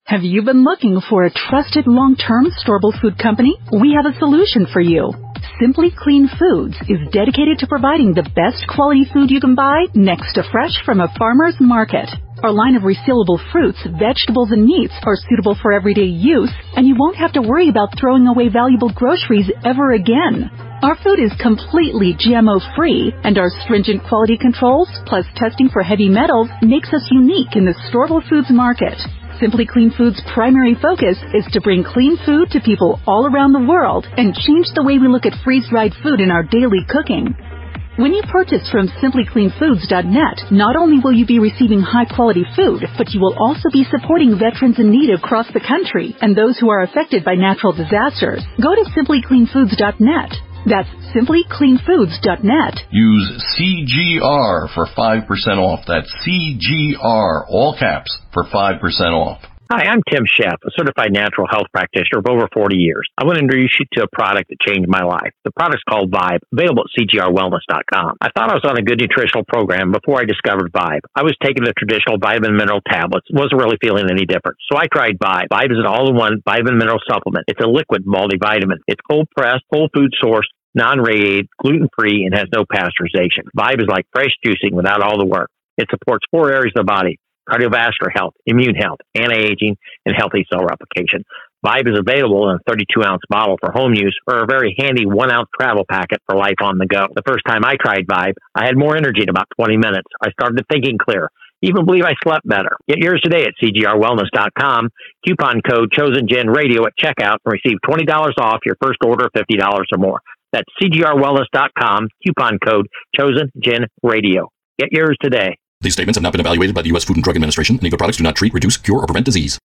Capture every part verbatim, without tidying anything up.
Have you been looking for a trusted long-term storable food company? We have a solution for you. Simply Clean Foods is dedicated to providing the best quality food you can buy next to fresh from a farmer's market. Our line of resealable fruits, vegetables, and meats are suitable for everyday use, and you won't have to worry about throwing away valuable groceries ever again. Our food is completely G M O-free, and our stringent quality controls, plus testing for heavy metals, makes us unique in the storable foods market. Simply Clean Foods' primary focus is to bring clean food to people all around the world and change the way we look at freeze-dried food in our daily cooking. When you purchase from simply clean foods dot net, not only will you be receiving high-quality food, but you will also be supporting veterans in need across the country and those who are affected by natural disasters. Go to simply clean foods dot net. That's simply clean foods dot net. Use C G R for five percent off. That's C G R, all caps, for five percent off. Hi, I'm Tim Sheff, a certified natural health practitioner of over forty years. I want to introduce you to a product that changed my life. The product's called Vibe, available at C G R wellness dot com. I thought I was on a good nutritional program before I discovered Vibe. I was taking the traditional vitamin mineral tablets, wasn't really feeling any different. So I tried Vibe. Vibe is an all-in-one vitamin mineral supplement. It's a liquid multivitamin. It's cold-pressed, whole food sourced, non-radiated, gluten-free, and has no pasteurization. Vibe is like fresh juicing without all the work. It supports four areas of the body: cardiovascular health, immune health, anti-aging, and healthy cell replication. Vibe is available in a thirty-two ounce bottle for home use or a very handy one ounce travel packet for life on the go. The first time I tried Vibe, I had more energy in about twenty minutes. I started thinking clear. Even believe I slept better. Get yours today at C G R wellness dot com. Coupon code ChosenGenRadio at checkout and receive twenty dollars off your first order of fifty dollars or more. That's C G R wellness dot com. Coupon code ChosenGenRadio. Get yours today. These statements have not been evaluated by the U S Food and Drug Administration. Any of the products do not treat, reduce, cure, or prevent disease.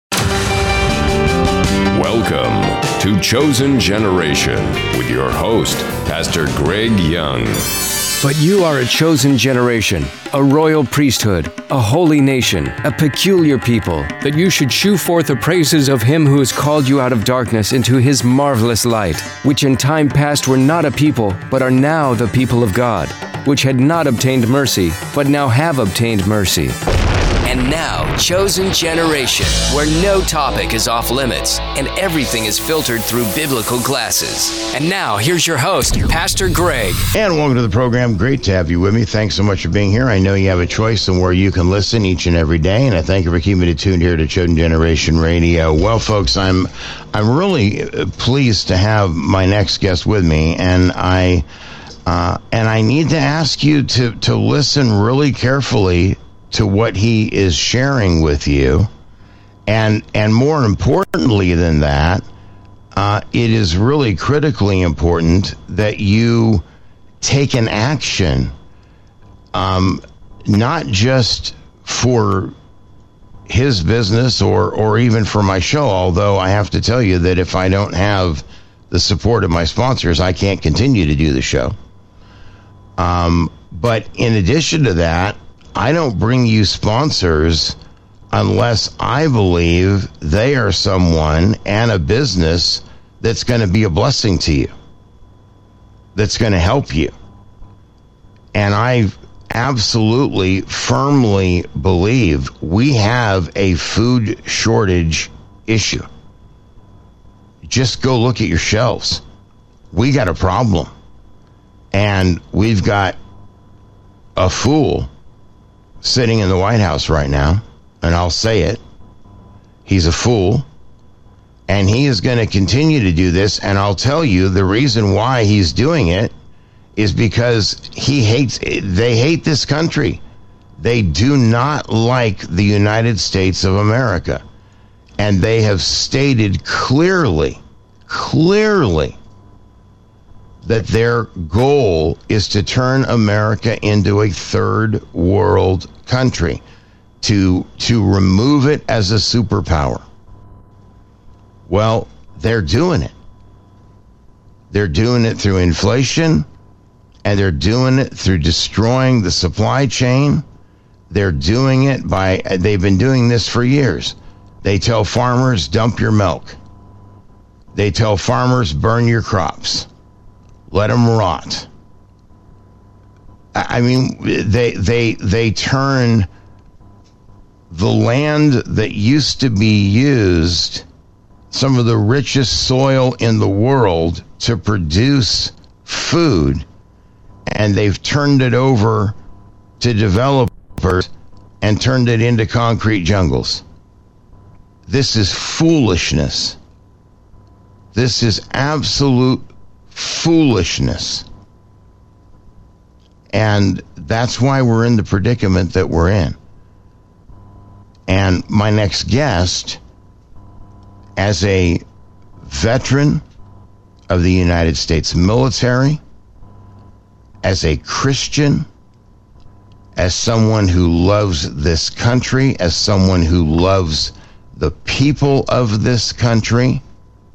Welcome to Chosen Generation with your host, Pastor Greg Young. But you are a chosen generation, a royal priesthood, a holy nation, a peculiar people, that you should shew forth the praises of him who has called you out of darkness into his marvelous light, which in time past were not a people, but are now the people of God, which had not obtained mercy, but now have obtained mercy. And now, Chosen Generation, where no topic is off limits and everything is filtered through biblical glasses. And now, here's your host, Pastor Greg. And welcome to the program. Great to have you with me. Thanks so much for being here. I know you have a choice in where you can listen each and every day, and I thank you for keeping it tuned here to Chosen Generation Radio. Well, folks, I'm I'm really pleased to have my next guest with me, and I uh, and I need to ask you to to listen really carefully to what he is sharing with you. And and more importantly than that, uh, it is really critically important that you take an action, um, not just for his business or, or even for my show, although I have to tell you that if I don't have the support of my sponsors, I can't continue to do the show. Um, but in addition to that, I don't bring you sponsors unless I believe they are someone and a business that's going to be a blessing to you, that's going to help you. And I absolutely, firmly believe we have a food shortage issue. Just go look at your shelves. We got a problem. And we've got a fool sitting in the White House right now, and I'll say it, he's a fool, and he is going to continue to do this, and I'll tell you the reason why he's doing it is because he hates, they hate this country. They do not like the United States of America, and they have stated clearly, clearly, that their goal is to turn America into a third world country, to to remove it as a superpower. Well, they're doing it. They're doing it through inflation, and they're doing it through destroying the supply chain. They're doing it by, they've been doing this for years. They tell farmers, dump your milk. They tell farmers, burn your crops. Let them rot. I mean, they they they turn the land that used to be used, some of the richest soil in the world, to produce food, and they've turned it over to developers and turned it into concrete jungles. This is foolishness. This is absolute foolishness. And that's why we're in the predicament that we're in. And my next guest, as a veteran of the United States military, as a Christian, as someone who loves this country, as someone who loves the people of this country,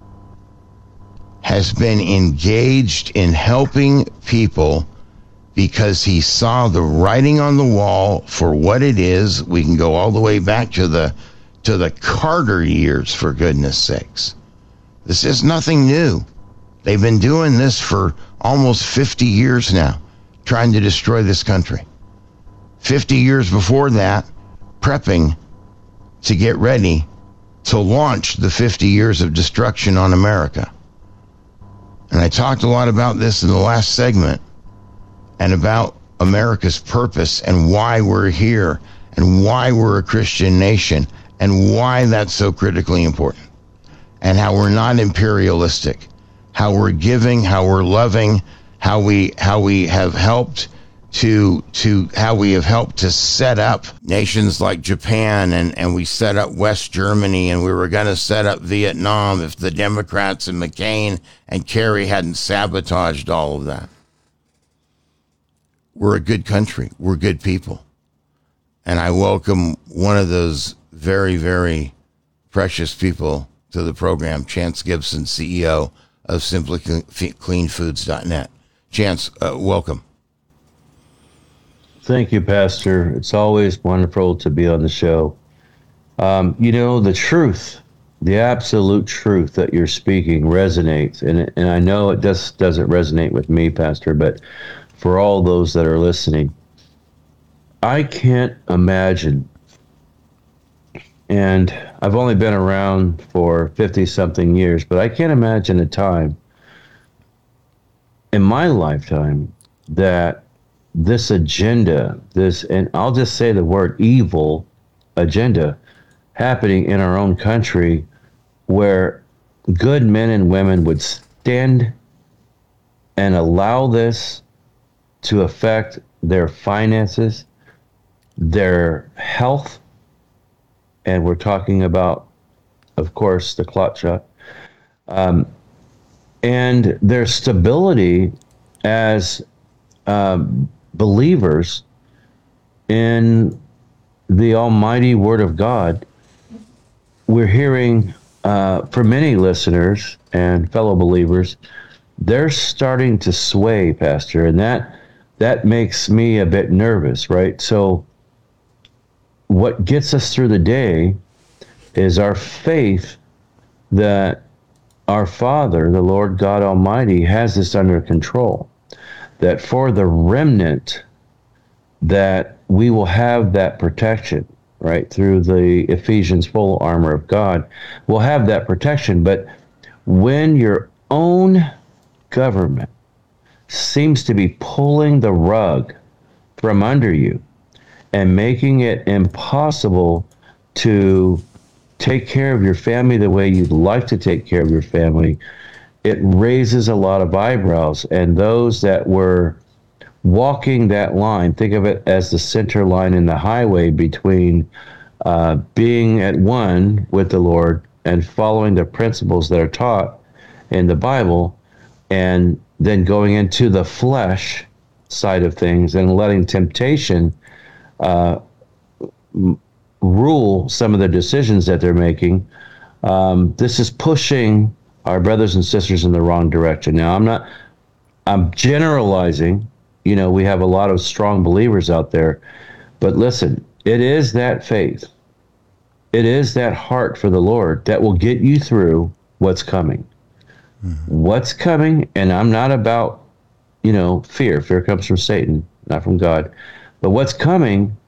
has been engaged in helping people because he saw the writing on the wall for what it is. We can go all the way back to the to the Carter years, for goodness sakes. This is nothing new. They've been doing this for almost fifty years now, trying to destroy this country. fifty years before that, prepping to get ready to launch the fifty years of destruction on America. And I talked a lot about this in the last segment, and about America's purpose and why we're here and why we're a Christian nation and why that's so critically important, and how we're not imperialistic, how we're giving, how we're loving, how we how we have helped to to how we have helped to set up nations like Japan, and, and we set up West Germany, and we were going to set up Vietnam if the Democrats and McCain and Kerry hadn't sabotaged all of that. We're a good country. We're good people. And I welcome one of those very, very precious people to the program, Chance Gibson, C E O of Simply Clean Foods dot net. Chance, uh, welcome. Thank you, Pastor. It's always wonderful to be on the show. Um, you know, the truth, the absolute truth that you're speaking resonates. And, and I know it just doesn't resonate with me, Pastor, but for all those that are listening, I can't imagine, and I've only been around for fifty-something years, but I can't imagine a time in my lifetime that this agenda, this, and I'll just say the word evil agenda, happening in our own country, where good men and women would stand and allow this to affect their finances, their health, and we're talking about, of course, the clot shot, um, and their stability as um, believers in the almighty Word of God. We're hearing uh, for many listeners and fellow believers, they're starting to sway, Pastor, and that that makes me a bit nervous, right? So what gets us through the day is our faith that our Father, the Lord God Almighty, has this under control, that for the remnant, that we will have that protection, right, through the Ephesians full armor of God. We'll have that protection, but when your own government seems to be pulling the rug from under you and making it impossible to take care of your family the way you'd like to take care of your family, it raises a lot of eyebrows. And those that were walking that line, think of it as the center line in the highway between uh, being at one with the Lord and following the principles that are taught in the Bible, and then going into the flesh side of things and letting temptation uh, rule some of the decisions that they're making. Um, this is pushing our brothers and sisters in the wrong direction. Now, I'm not, I'm generalizing. You know, we have a lot of strong believers out there, but listen, it is that faith, it is that heart for the Lord that will get you through what's coming. Mm-hmm. What's coming, and I'm not about, you know, fear. Fear comes from Satan, not from God. But what's coming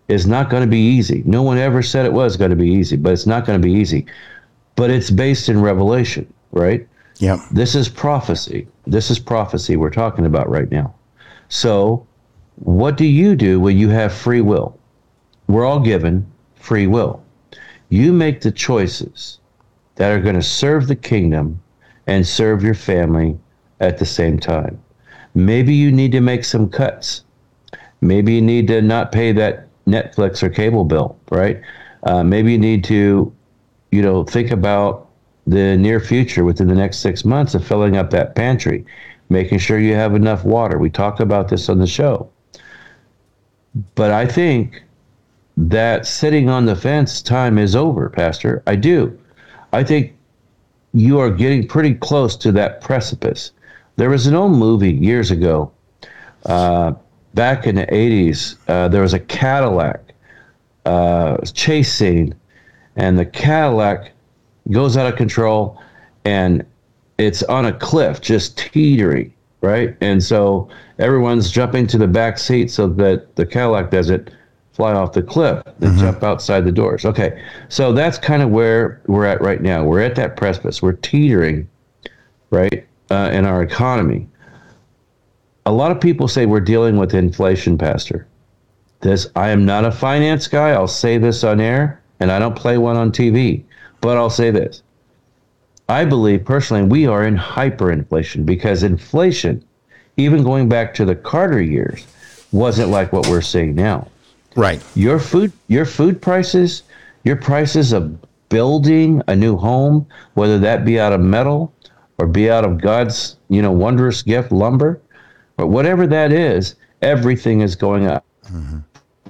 is not going to be easy. No one ever said it was going to be easy, but it's not going to be easy. But it's based in revelation, right? Yeah. This is prophecy. This is prophecy we're talking about right now. So what do you do when you have free will? We're all given free will. You make the choices that are going to serve the kingdom and serve your family at the same time. Maybe you need to make some cuts. Maybe you need to not pay that Netflix or cable bill, right? Uh, maybe you need to, you know, think about the near future within the next six months of filling up that pantry, making sure you have enough water. We talked about this on the show. But I think that sitting on the fence time is over, Pastor. I do. I think you are getting pretty close to that precipice. There was an old movie years ago, uh, back in the eighties. Uh, there was a Cadillac uh, chase scene, and the Cadillac goes out of control, and it's on a cliff, just teetering, right? And so everyone's jumping to the back seat so that the Cadillac doesn't fly off the cliff and mm-hmm. jump outside the doors. Okay, so that's kind of where we're at right now. We're at that precipice. We're teetering, right, uh, in our economy. A lot of people say we're dealing with inflation, Pastor. This, I am not a finance guy. I'll say this on air, and I don't play one on T V. But I'll say this. I believe personally we are in hyperinflation because inflation, even going back to the Carter years, wasn't like what we're seeing now. Right. Your food, your food prices, your prices of building a new home, whether that be out of metal or be out of God's, you know, wondrous gift, lumber, or whatever that is, everything is going up. Mm-hmm.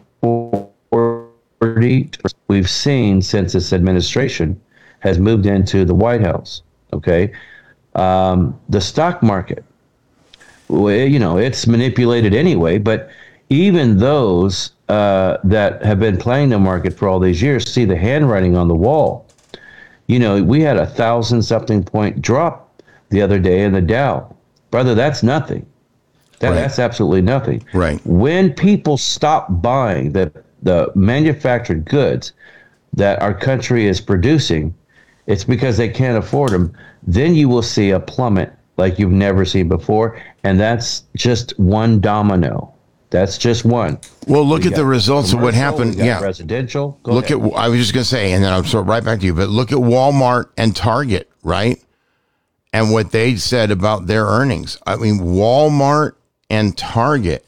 We've seen since this administration has moved into the White House. Okay, um, the stock market, well, you know, it's manipulated anyway. But even those uh, that have been playing the market for all these years see the handwriting on the wall. You know, we had a thousand something point drop the other day in the Dow, brother. That's nothing. That, right. That's absolutely nothing. Right. When people stop buying the the manufactured goods that our country is producing, it's because they can't afford them. Then you will see a plummet like you've never seen before, and that's just one domino. That's just one. Well, look we at the results of what happened. Yeah, residential. Go look ahead. at. I was just going to say, and then I'll sort right back to you. But look at Walmart and Target, right? And what they said about their earnings. I mean, Walmart and Target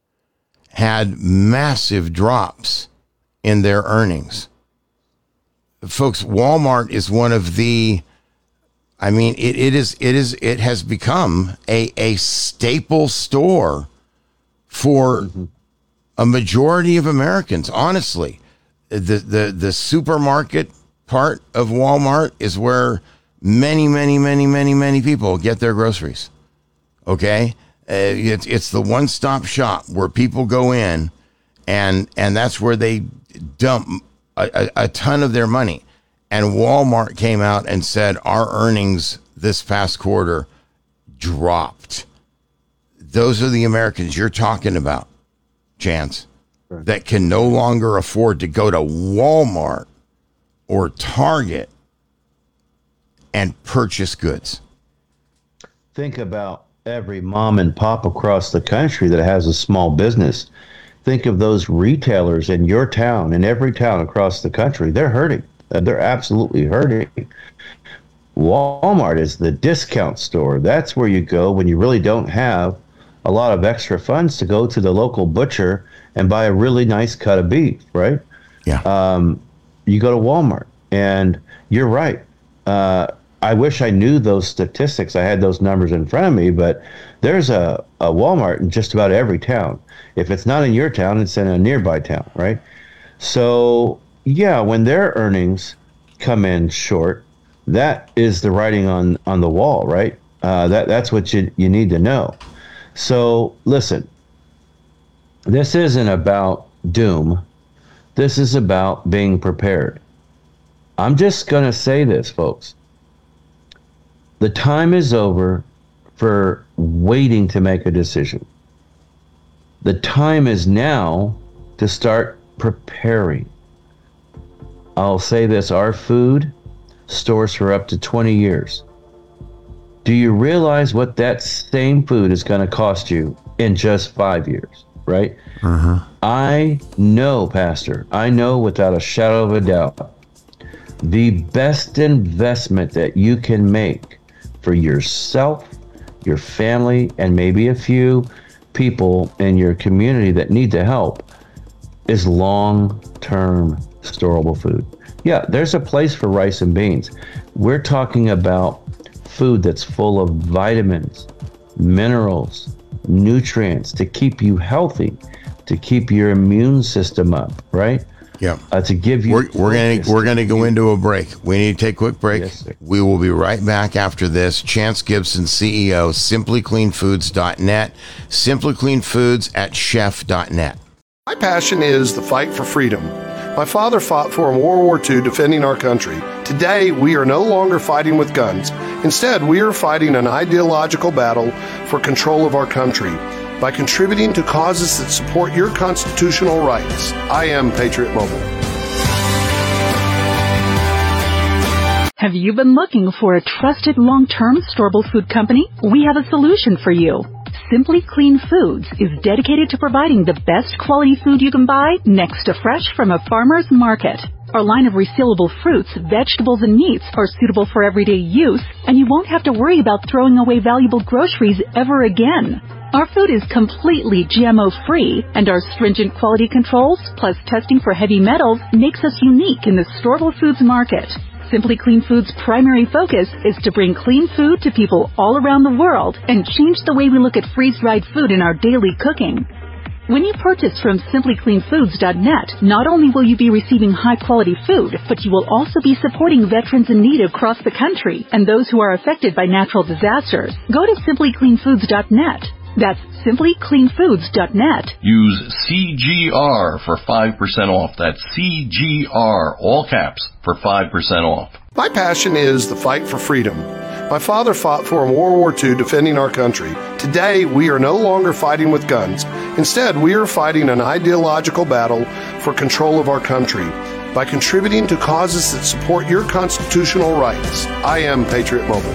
had massive drops in their earnings. Folks, Walmart is one of the, I mean, it, it is, it is, it has become a, a staple store for mm-hmm. a majority of Americans. Honestly, the, the, the supermarket part of Walmart is where many, many, many, many, many people get their groceries. Okay. Uh, it's it's the one-stop shop where people go in, and and that's where they dump a, a, a ton of their money. And Walmart came out and said our earnings this past quarter dropped. Those are the Americans you're talking about, Chance, right, that can no longer afford to go to Walmart or Target and purchase goods. Think about every mom and pop across the country that has a small business. Think of those retailers in your town, in every town across the country. They're hurting. They're absolutely hurting. Walmart is the discount store. That's where you go when you really don't have a lot of extra funds to go to the local butcher and buy a really nice cut of beef, right? Yeah. Um, you go to Walmart, and you're right. Uh, I wish I knew those statistics. I had those numbers in front of me, but there's a, a Walmart in just about every town. If it's not in your town, it's in a nearby town, right? So, yeah, when their earnings come in short, that is the writing on, on the wall, right? Uh, that that's what you you need to know. So, listen, this isn't about doom. This is about being prepared. I'm just going to say this, folks. The time is over for waiting to make a decision. The time is now to start preparing. I'll say this, our food stores for up to twenty years. Do you realize what that same food is going to cost you in just five years, right? Uh-huh. I know, Pastor, I know without a shadow of a doubt, the best investment that you can make for yourself, your family, and maybe a few people in your community that need the help is long-term storable food. Yeah, there's a place for rice and beans. We're talking about food that's full of vitamins, minerals, nutrients to keep you healthy, to keep your immune system up, right? Yeah. Uh, to give you. We're, we're gonna we're gonna go into a break. We need to take a quick break. Yes, sir. We will be right back after this. Chance Gibson, C E O, simply clean foods dot net, Simply Clean Foods at chef dot net. My passion is the fight for freedom. My father fought for in World War Two defending our country. Today, we are no longer fighting with guns. Instead, we are fighting an ideological battle for control of our country by contributing to causes that support your constitutional rights. I am Patriot Mobile. Have you been looking for a trusted long-term storable food company? We have a solution for you. Simply Clean Foods is dedicated to providing the best quality food you can buy next to fresh from a farmer's market. Our line of resealable fruits, vegetables, and meats are suitable for everyday use, and you won't have to worry about throwing away valuable groceries ever again. Our food is completely G M O-free, and our stringent quality controls, plus testing for heavy metals, makes us unique in the storable foods market. Simply Clean Foods' primary focus is to bring clean food to people all around the world and change the way we look at freeze-dried food in our daily cooking. When you purchase from simply clean foods dot net, not only will you be receiving high-quality food, but you will also be supporting veterans in need across the country and those who are affected by natural disasters. Go to simply clean foods dot net. That's simply clean foods dot net. Use C G R for five percent off. That's C G R, all caps, for five percent off. My passion is the fight for freedom. My father fought for in World War Two defending our country. Today, we are no longer fighting with guns. Instead, we are fighting an ideological battle for control of our country by contributing to causes that support your constitutional rights. I am Patriot Mobile.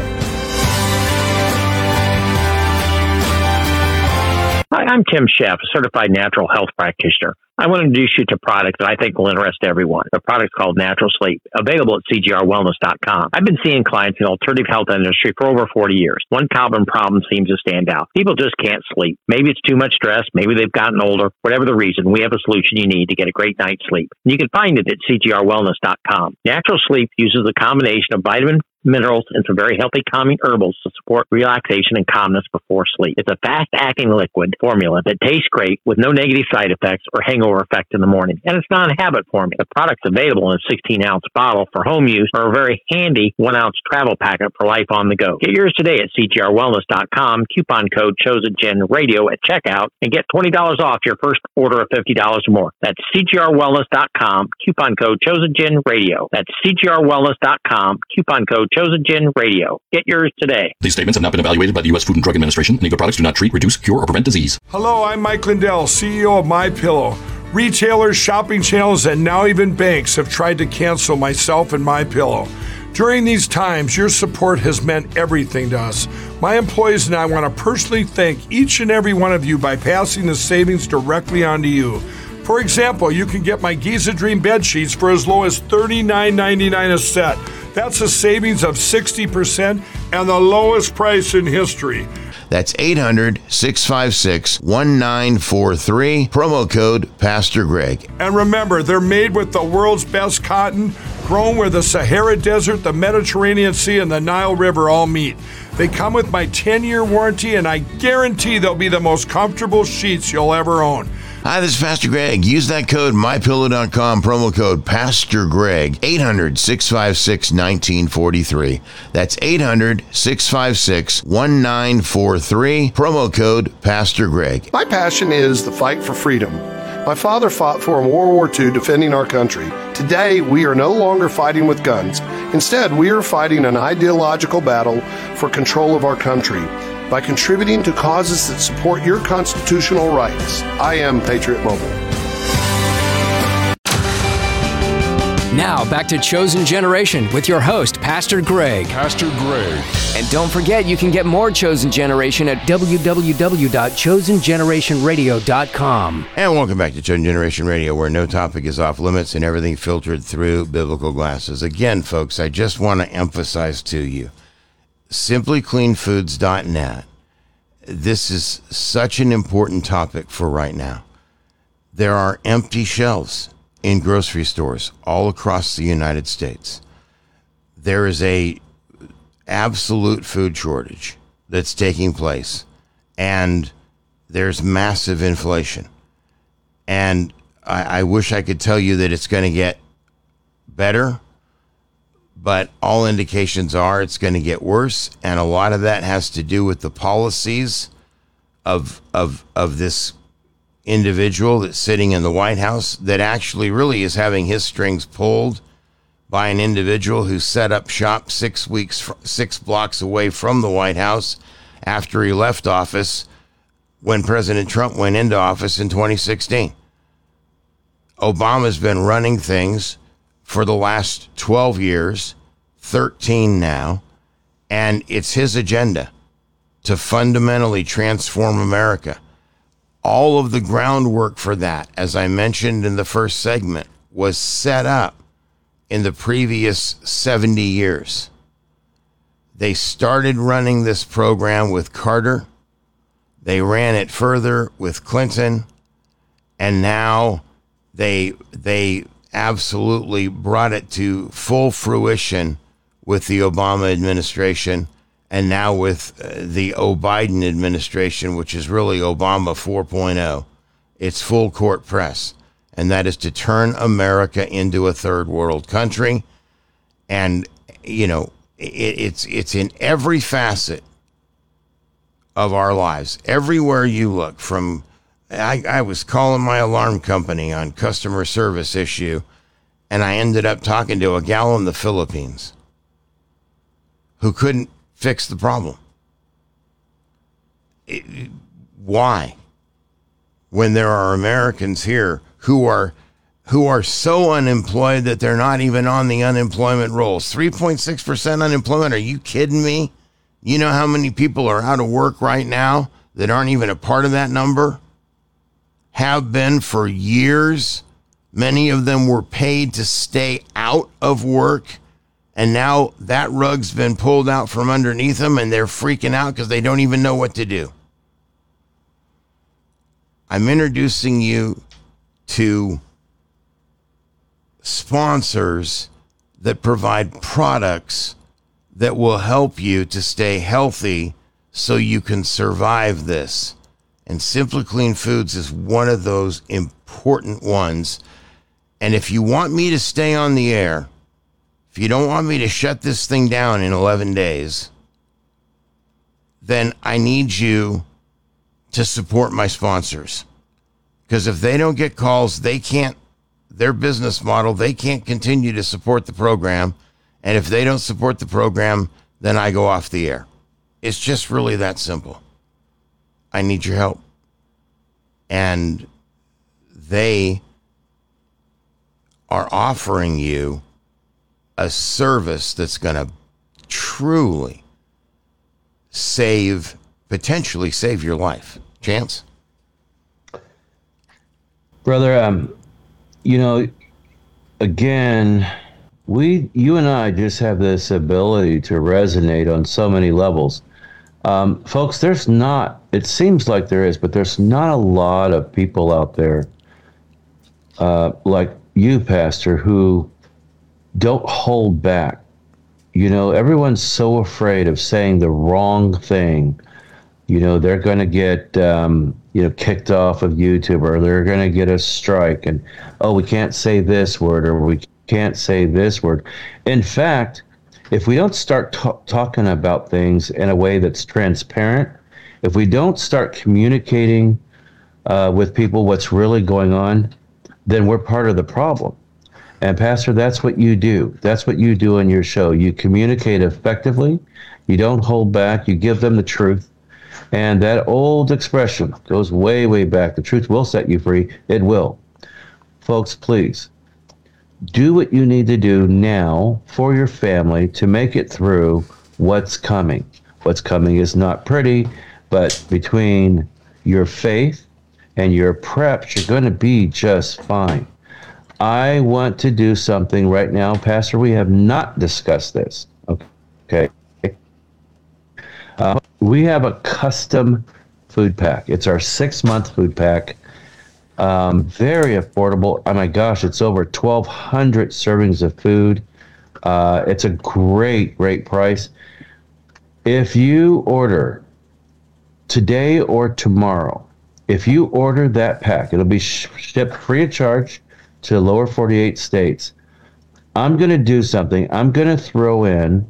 Hi, I'm Tim Sheff, a certified natural health practitioner. I want to introduce you to a product that I think will interest everyone. The product's called Natural Sleep, available at C G R wellness dot com. I've been seeing clients in the alternative health industry for over forty years. One common problem seems to stand out. People just can't sleep. Maybe it's too much stress. Maybe they've gotten older. Whatever the reason, we have a solution you need to get a great night's sleep. And you can find it at C G R wellness dot com. Natural Sleep uses a combination of vitamin, minerals, and some very healthy calming herbals to support relaxation and calmness before sleep. It's a fast-acting liquid formula that tastes great with no negative side effects or hangover effect in the morning. And it's not a habit formula. The product's available in a sixteen-ounce bottle for home use or a very handy one-ounce travel packet for life on the go. Get yours today at C G R wellness dot com, coupon code ChosenGenRadio at checkout, and get twenty dollars off your first order of fifty dollars or more. That's C G R wellness dot com, coupon code ChosenGenRadio. That's C G R wellness dot com, coupon code Chosen Gen Radio. Get yours today. These statements have not been evaluated by the U S Food and Drug Administration, and other products do not treat, reduce, cure, or prevent disease. Hello, I'm Mike Lindell, C E O of MyPillow. Retailers, shopping channels, and now even banks have tried to cancel myself and MyPillow. During these times, your support has meant everything to us. My employees and I want to personally thank each and every one of you by passing the savings directly on to you. For example, you can get my Giza Dream bed sheets for as low as thirty-nine ninety-nine a set. That's a savings of sixty percent and the lowest price in history. That's eight hundred, six five six, one nine four three, promo code Pastor Greg. And remember, they're made with the world's best cotton, grown where the Sahara Desert, the Mediterranean Sea, and the Nile River all meet. They come with my ten-year warranty, and I guarantee they'll be the most comfortable sheets you'll ever own. Hi, this is Pastor Greg. Use that code my pillow dot com, promo code Pastor Greg, eight hundred, six five six, one nine four three. That's eight hundred, six five six, one nine four three, promo code Pastor Greg. My passion is the fight for freedom. My father fought for in World War Two defending our country. Today, we are no longer fighting with guns. Instead, we are fighting an ideological battle for control of our country by contributing to causes that support your constitutional rights. I am Patriot Mobile. Now, back to Chosen Generation with your host, Pastor Greg. Pastor Greg. And don't forget, you can get more Chosen Generation at w w w dot chosen generation radio dot com. And welcome back to Chosen Generation Radio, where no topic is off limits and everything filtered through biblical glasses. Again, folks, I just want to emphasize to you, simply clean foods dot net. This is such an important topic for right now. There are empty shelves in grocery stores all across the United States. There is a absolute food shortage that's taking place, and there's massive inflation. And I, I wish I could tell you that it's going to get better, but all indications are it's going to get worse, and a lot of that has to do with the policies of of of this individual that's sitting in the White House that actually really is having his strings pulled by an individual who set up shop six weeks, six blocks away from the White House after he left office when President Trump went into office in twenty sixteen. Obama's been running things for the last twelve years, thirteen now, and it's his agenda to fundamentally transform America. All of the groundwork for that, as I mentioned in the first segment, was set up in the previous seventy years. They started running this program with Carter. They ran it further with Clinton. And now they they absolutely brought it to full fruition with the Obama administration. And now with uh, the O. Biden administration, which is really Obama four point oh, it's full court press. And that is to turn America into a third world country. And, you know, it, it's it's in every facet of our lives. Everywhere you look, from, I, I was calling my alarm company on customer service issue, and I ended up talking to a gal in the Philippines who couldn't fix the problem. It, why? When there are Americans here who are who are so unemployed that they're not even on the unemployment rolls. three point six percent unemployment. Are you kidding me? You know how many people are out of work right now that aren't even a part of that number? Have been for years. Many of them were paid to stay out of work. And now that rug's been pulled out from underneath them, and they're freaking out because they don't even know what to do. I'm introducing you to sponsors that provide products that will help you to stay healthy so you can survive this. And Simply Clean Foods is one of those important ones. And if you want me to stay on the air, if you don't want me to shut this thing down in eleven days, then I need you to support my sponsors. Because if they don't get calls, they can't, their business model, they can't continue to support the program. And if they don't support the program, then I go off the air. It's just really that simple. I need your help. And they are offering you a service that's going to truly save, potentially save your life. Chance? Brother, um, you know, again, we, you and I just have this ability to resonate on so many levels. Um, folks, there's not, it seems like there is, but there's not a lot of people out there uh, like you, Pastor, who don't hold back. You know, everyone's so afraid of saying the wrong thing. You know, they're going to get, um, you know, kicked off of YouTube, or they're going to get a strike, and, oh, we can't say this word, or we can't say this word. In fact, if we don't start t- talking about things in a way that's transparent, if we don't start communicating uh, with people what's really going on, then we're part of the problem. And Pastor, that's what you do. That's what you do in your show. You communicate effectively. You don't hold back. You give them the truth. And that old expression goes way, way back. The truth will set you free. It will. Folks, please do what you need to do now for your family to make it through what's coming. What's coming is not pretty, but between your faith and your preps, you're going to be just fine. I want to do something right now, Pastor. We have not discussed this. Okay. Uh, we have a custom food pack. It's our six-month food pack. Um, very affordable. Oh my gosh, it's over twelve hundred servings of food. Uh, it's a great, great price. If you order today or tomorrow, if you order that pack, it'll be sh- shipped free of charge to the lower forty-eight states. I'm going to do something. I'm going to throw in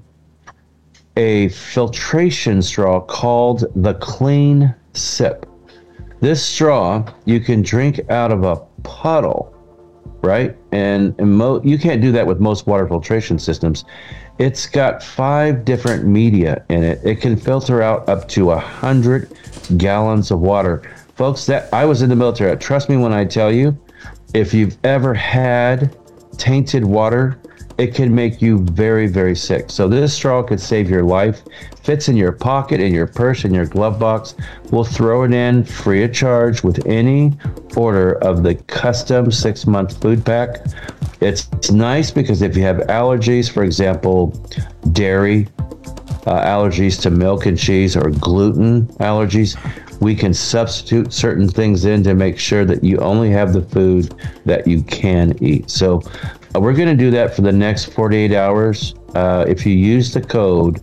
a filtration straw called the Clean Sip. This straw, you can drink out of a puddle, right? And, and mo- you can't do that with most water filtration systems. It's got five different media in it. It can filter out up to one hundred gallons of water. Folks, that I was in the military. Trust me when I tell you, if you've ever had tainted water, it can make you very, very sick. So this straw could save your life. Fits in your pocket, in your purse, in your glove box. We'll throw it in free of charge with any order of the custom six-month food pack. It's, it's nice because if you have allergies, for example, dairy, uh, allergies to milk and cheese, or gluten allergies, we can substitute certain things in to make sure that you only have the food that you can eat. So uh, we're going to do that for the next forty-eight hours. Uh, if you use the code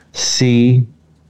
C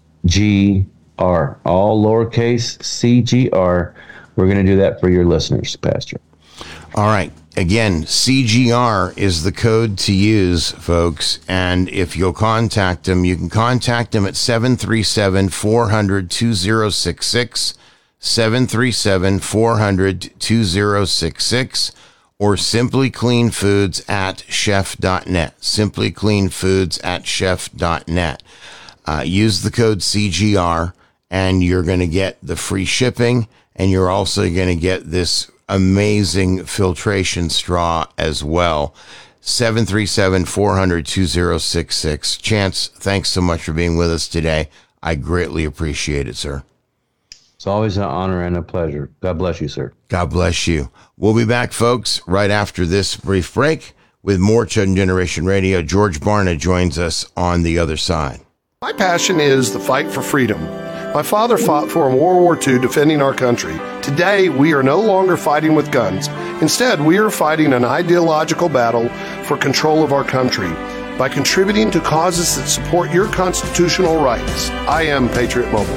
G R, all lowercase C G R, we're going to do that for your listeners, Pastor. All right. Again, C G R is the code to use, folks. And if you'll contact them, you can contact them at seven three seven, four hundred, two oh six six, seven three seven, four hundred, two oh six six, or simplycleanfoods at chef dot net. simplycleanfoods at chef dot net. Uh, use the code C G R, and you're going to get the free shipping, and you're also going to get this amazing filtration straw as well. seven three seven, four hundred, two oh six six. Chance, thanks so much for being with us today. I greatly appreciate it, sir. It's always an honor and a pleasure. God bless you, sir. God bless you. We'll be back, folks, right after this brief break with more Chosen Generation Radio. George Barna joins us on the other side. My passion is the fight for freedom. My father fought for in World War Two defending our country. Today, we are no longer fighting with guns. Instead, we are fighting an ideological battle for control of our country by contributing to causes that support your constitutional rights. I am Patriot Mobile.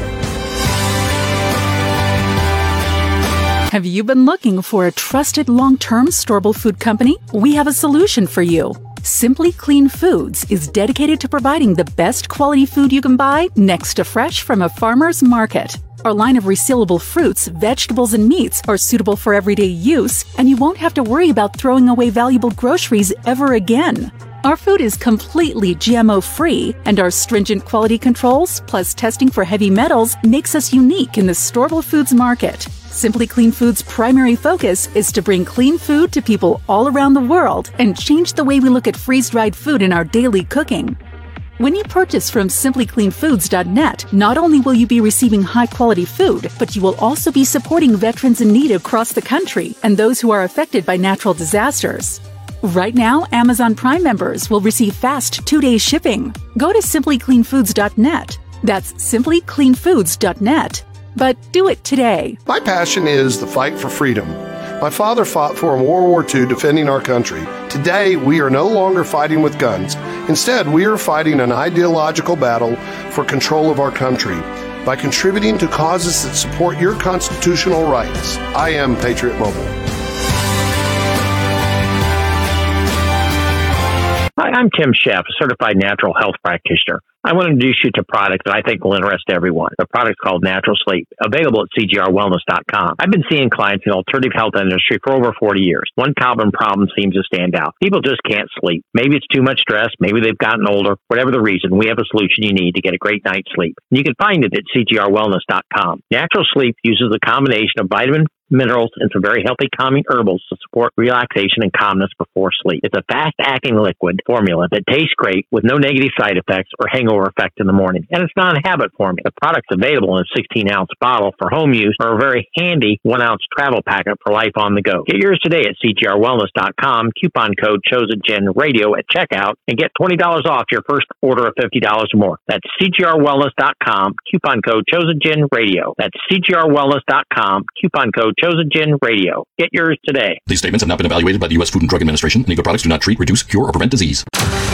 Have you been looking for a trusted long-term storable food company? We have a solution for you. Simply Clean Foods is dedicated to providing the best quality food you can buy next to fresh from a farmer's market. Our line of resealable fruits, vegetables, and meats are suitable for everyday use, and you won't have to worry about throwing away valuable groceries ever again. Our food is completely G M O-free, and our stringent quality controls, plus testing for heavy metals, makes us unique in the storable foods market. Simply Clean Foods' primary focus is to bring clean food to people all around the world and change the way we look at freeze-dried food in our daily cooking. When you purchase from simply clean foods dot net, not only will you be receiving high-quality food, but you will also be supporting veterans in need across the country and those who are affected by natural disasters. Right now, Amazon Prime members will receive fast two-day shipping. Go to simply clean foods dot net. That's simply clean foods dot net. But do it today. My passion is the fight for freedom. My father fought for in World War Two defending our country. Today, we are no longer fighting with guns. Instead, we are fighting an ideological battle for control of our country by contributing to causes that support your constitutional rights. I am Patriot Mobile. Hi, I'm Tim Sheff, a certified natural health practitioner. I want to introduce you to a product that I think will interest everyone. The product's called Natural Sleep, available at C G R wellness dot com. I've been seeing clients in the alternative health industry for over forty years. One common problem seems to stand out. People just can't sleep. Maybe it's too much stress. Maybe they've gotten older. Whatever the reason, we have a solution you need to get a great night's sleep. And you can find it at C G R wellness dot com. Natural Sleep uses a combination of vitamin minerals, and some very healthy calming herbals to support relaxation and calmness before sleep. It's a fast-acting liquid formula that tastes great with no negative side effects or hangover effect in the morning. And it's not a habit forming. The product's available in a sixteen-ounce bottle for home use or a very handy one-ounce travel packet for life on the go. Get yours today at C G R wellness dot com, coupon code ChosenGen Radio at checkout, and get twenty dollars off your first order of fifty dollars or more. That's C G R wellness dot com, coupon code ChosenGen Radio. That's C G R wellness dot com, coupon code ChosenGen Radio. Get yours today. These statements have not been evaluated by the U S Food and Drug Administration. Any of the products do not treat, reduce, cure, or prevent disease.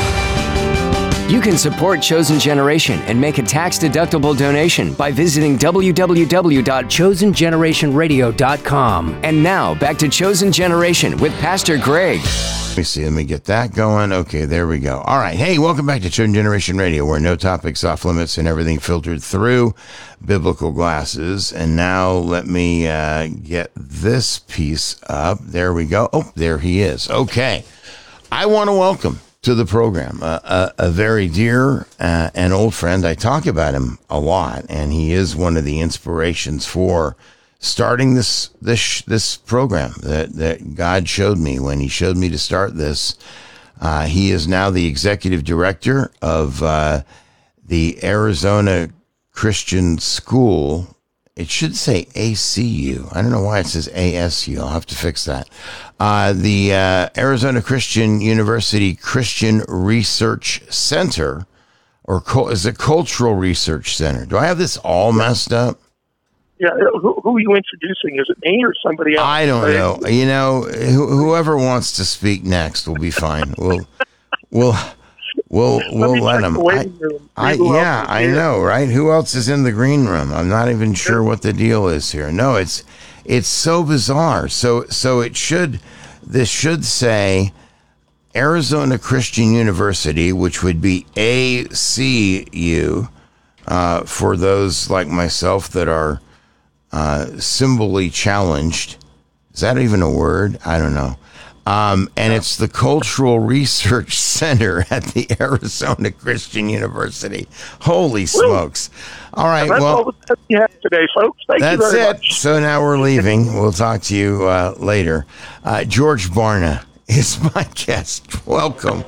You can support Chosen Generation and make a tax-deductible donation by visiting w w w dot chosen generation radio dot com. And now, back to Chosen Generation with Pastor Greg. Let me see. Let me get that going. Okay, there we go. All right. Hey, welcome back to Chosen Generation Radio, where no topics off limits and everything filtered through biblical glasses. And now let me uh, get this piece up. There we go. Oh, there he is. Okay. I want to welcome to the program uh, a, a very dear uh, and old friend. I talk about him a lot, and he is one of the inspirations for starting this this this program that, that God showed me when he showed me to start this. Uh, he is now the executive director of uh, the Arizona Christian School. It should say A C U. I don't know why it says A S U. I'll have to fix that. Uh, the uh, Arizona Christian University Christian Research Center, or co- is it Cultural Research Center? Do I have this all messed up? Yeah, who, who are you introducing? Is it me or somebody else? I don't know. You know, wh- whoever wants to speak next will be fine. We'll, we'll, we'll, we'll let, let them. I, I, yeah, I know, right? Who else is in the green room? I'm not even sure what the deal is here. No, it's, it's so bizarre. So, so it should, this should say Arizona Christian University, which would be A C U, uh, for those like myself that are uh, symbolically challenged. Is that even a word? I don't know. Um, and it's the Cultural Research Center at the Arizona Christian University. Holy smokes. All right, that's well, all that we have today, folks. Thank that's you very it. much. So now we're leaving. We'll talk to you uh, later. Uh, George Barna is my guest. Welcome.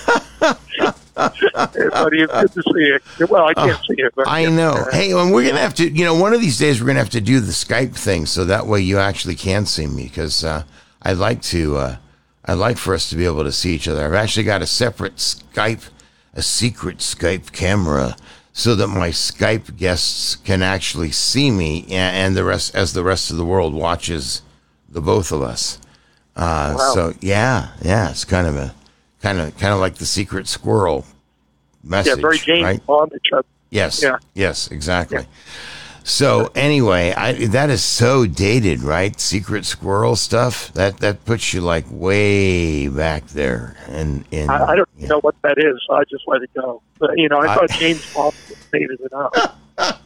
Hey, buddy, it's good to see you. Well, I can't Oh, see you. But I know. Hey, and we're going to have to, you know, one of these days we're going to have to do the Skype thing so that way you actually can see me, because uh, I'd like to, uh, I'd like for us to be able to see each other. I've actually got a separate Skype, a secret Skype camera, so that my Skype guests can actually see me and the rest, as the rest of the world watches the both of us. Uh, Wow. So yeah, yeah, it's kind of a, kind of, kind of like the secret squirrel message, yeah, very James right? Bond. Yes. Yeah. Yes, exactly. So anyway, I, that is so dated, right? Secret squirrel stuff. That that puts you like way back there. And in, I, I don't know what that is, so I just let it go. But, you know, I, I- thought James Bond dated it up.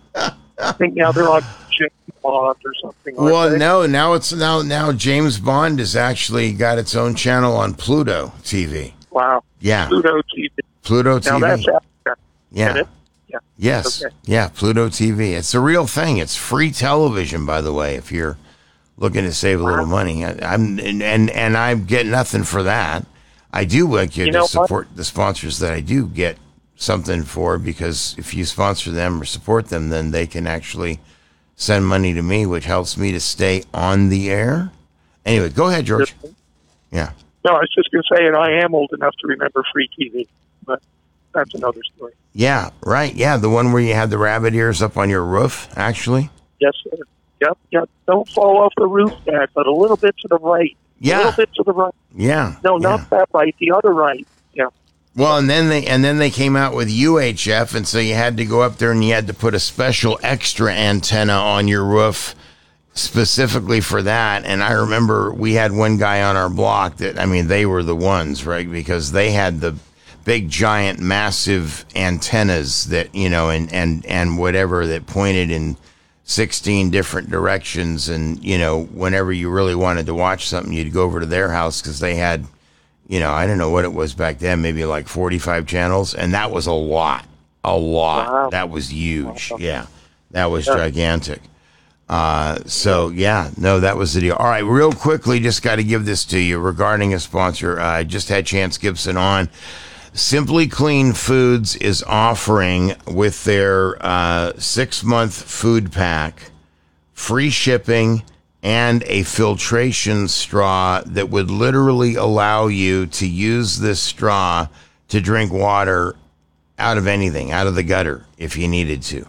I think now they're on James Bond or something. aren't well, they? no, now it's now now James Bond has actually got its own channel on Pluto T V. Wow. Yeah. Pluto T V. Pluto T V. Now that's out there. Yeah. Isn't it? Yeah. Yes. Okay. Yeah, Pluto T V. It's a real thing. It's free television, by the way, if you're looking to save a little money. I, I'm and, and and I get nothing for that. I do like you, You to know what? support the sponsors that I do get something for, because if you sponsor them or support them, then they can actually send money to me, which helps me to stay on the air. Anyway, go ahead, George. Yeah. No, I was just going to say, and I am old enough to remember free T V, but that's another story. Yeah, right. Yeah, the one where you had the rabbit ears up on your roof, actually. Yes, sir. Yep, yep. Don't fall off the roof, Dad, but a little bit to the right. Yeah. A little bit to the right. Yeah. No, yeah. not that right. The other right. Yeah. Well, and then they and then they came out with U H F, and so you had to go up there and you had to put a special extra antenna on your roof specifically for that. And I remember we had one guy on our block that, I mean, they were the ones, right? Because they had the big, giant, massive antennas that, you know, and and and whatever that pointed in sixteen different directions. And, you know, whenever you really wanted to watch something, you'd go over to their house because they had, you know, I don't know what it was back then, maybe like forty-five channels. And that was a lot, a lot. Wow. That was huge. Yeah, that was Yeah. gigantic. Uh, so, yeah, no, that was the deal. All right, real quickly, just got to give this to you regarding a sponsor. I uh, just had Chance Gibson on. Simply Clean Foods is offering with their uh, six-month food pack free shipping and a filtration straw that would literally allow you to use this straw to drink water out of anything, out of the gutter, if you needed to.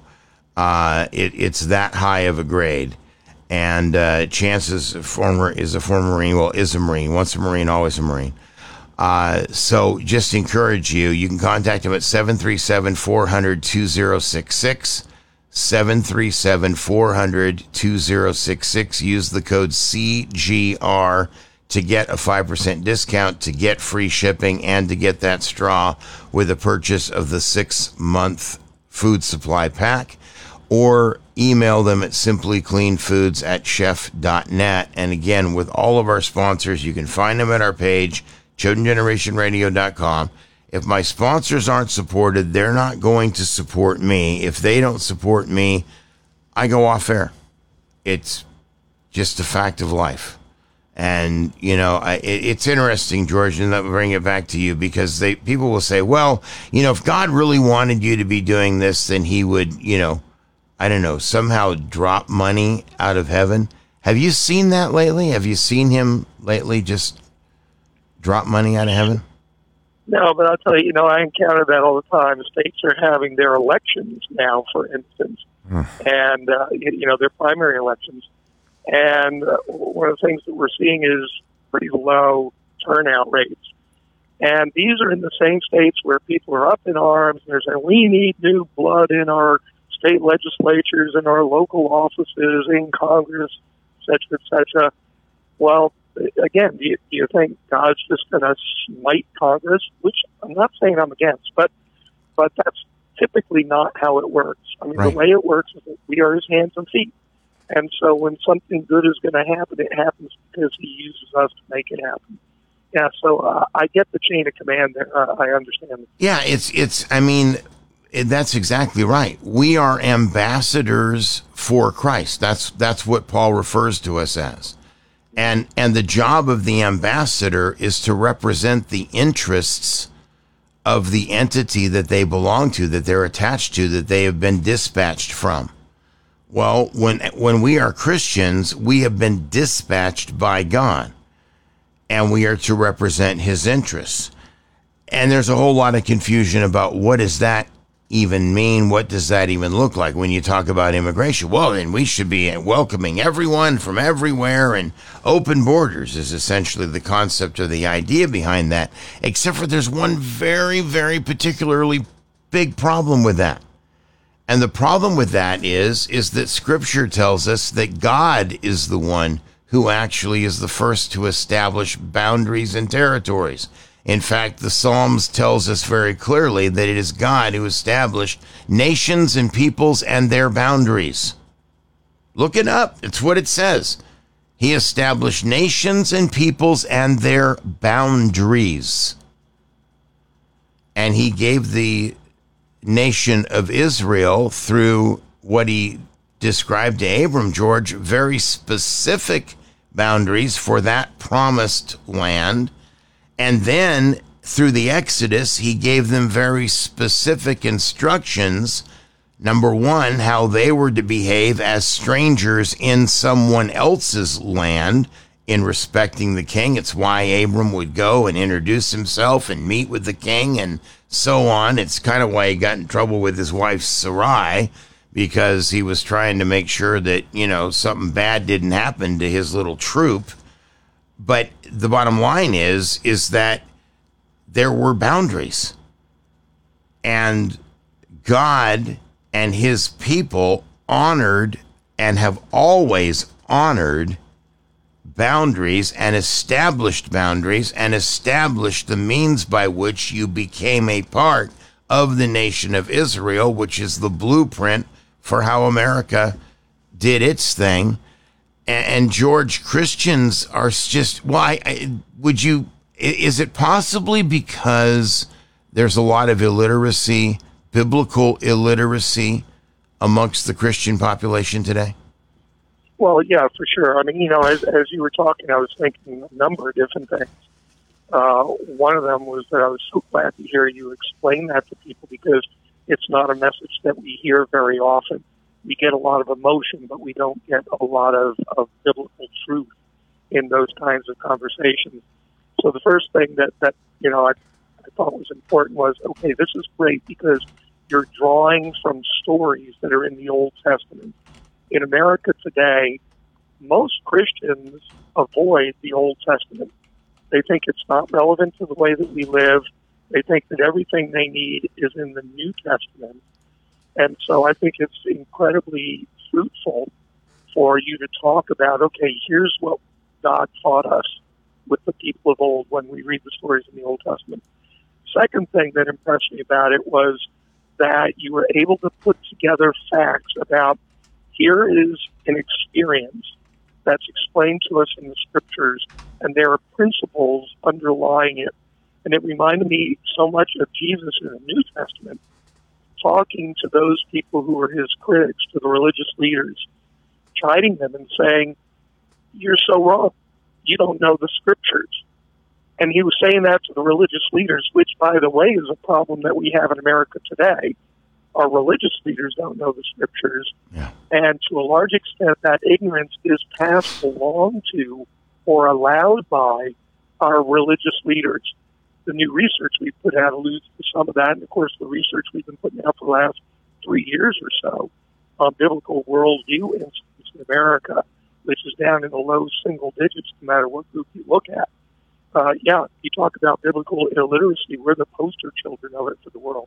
Uh, it, it's that high of a grade. And uh, Chance is a former, is a former Marine, well, is a Marine, once a Marine, always a Marine. Uh, so just encourage you. You can contact him at seven three seven, four hundred, two zero six six, seven three seven, four hundred, two zero six six. Use the code C G R to get a five percent discount, to get free shipping, and to get that straw with a purchase of the six-month food supply pack. Or email them at simplycleanfoods at chef dot net. And again, with all of our sponsors, you can find them at our page, chosen generation radio dot com. If my sponsors aren't supported, they're not going to support me. If they don't support me, I go off air. It's just a fact of life. And, you know, I, it, it's interesting, George, and I'll bring it back to you, because they people will say, well, you know, if God really wanted you to be doing this, then he would, you know, I don't know, somehow drop money out of heaven. Have you seen that lately? Have you seen him lately just drop money out of heaven? No, but I'll tell you, you know, I encounter that all the time. States are having their elections now, for instance, and, uh, you, you know, their primary elections. And uh, one of the things that we're seeing is pretty low turnout rates. And these are in the same states where people are up in arms. And they're saying, we need new blood in our state legislatures, in our local offices, in Congress, et cetera, et cetera. Well, again, do you, do you think God's just going to smite Congress? Which I'm not saying I'm against, but but that's typically not how it works. I mean, right. The way it works is that we are his hands and feet. And so when something good is going to happen, it happens because he uses us to make it happen. Yeah, so uh, I get the chain of command there. Uh, I understand. Yeah, it's, it's. I mean, it, that's exactly right. We are ambassadors for Christ. That's that's what Paul refers to us as. And and the job of the ambassador is to represent the interests of the entity that they belong to, that they're attached to, that they have been dispatched from. Well, when when we are Christians, we have been dispatched by God, and we are to represent his interests. And there's a whole lot of confusion about what does that even mean? What does that even look like when you talk about immigration? Well, then we should be welcoming everyone from everywhere, and open borders is essentially the concept or the idea behind that, except for there's one very, very particularly big problem with that. And the problem with that is, is that Scripture tells us that God is the one who actually is the first to establish boundaries and territories. In fact, the Psalms tells us very clearly that it is God who established nations and peoples and their boundaries. Look it up. It's what it says. He established nations and peoples and their boundaries. And he gave the nation of Israel, through what he described to Abram, George, very specific boundaries for that promised land. And then through the Exodus, he gave them very specific instructions. Number one, how they were to behave as strangers in someone else's land in respecting the king. It's why Abram would go and introduce himself and meet with the king and so on. It's kind of why he got in trouble with his wife Sarai, because he was trying to make sure that, you know, something bad didn't happen to his little troop. But the bottom line is, is that there were boundaries. And God and his people honored and have always honored boundaries and established boundaries and established the means by which you became a part of the nation of Israel, which is the blueprint for how America did its thing. And George, Christians are just, well, I, I, would you, is it possibly because there's a lot of illiteracy, biblical illiteracy amongst the Christian population today? Well, yeah, for sure. I mean, you know, as, as you were talking, I was thinking a number of different things. Uh, one of them was that I was so glad to hear you explain that to people, because it's not a message that we hear very often. We get a lot of emotion, but we don't get a lot of, of biblical truth in those kinds of conversations. So the first thing that, that you know, I, I thought was important was, okay, this is great because you're drawing from stories that are in the Old Testament. In America today, most Christians avoid the Old Testament. They think it's not relevant to the way that we live. They think that everything they need is in the New Testament. And so I think it's incredibly fruitful for you to talk about, okay, here's what God taught us with the people of old when we read the stories in the Old Testament. Second thing that impressed me about it was that you were able to put together facts about, here is an experience that's explained to us in the scriptures, and there are principles underlying it. And it reminded me so much of Jesus in the New Testament, talking to those people who were his critics, to the religious leaders, chiding them and saying, you're so wrong. You don't know the scriptures. And he was saying that to the religious leaders, which, by the way, is a problem that we have in America today. Our religious leaders don't know the scriptures. Yeah. And to a large extent, that ignorance is passed along to or allowed by our religious leaders. The new research we put out alludes to some of that. And, of course, the research we've been putting out for the last three years or so on biblical worldview institutes in America, which is down in the low single digits no matter what group you look at. Uh, yeah, you talk about biblical illiteracy. We're the poster children of it for the world.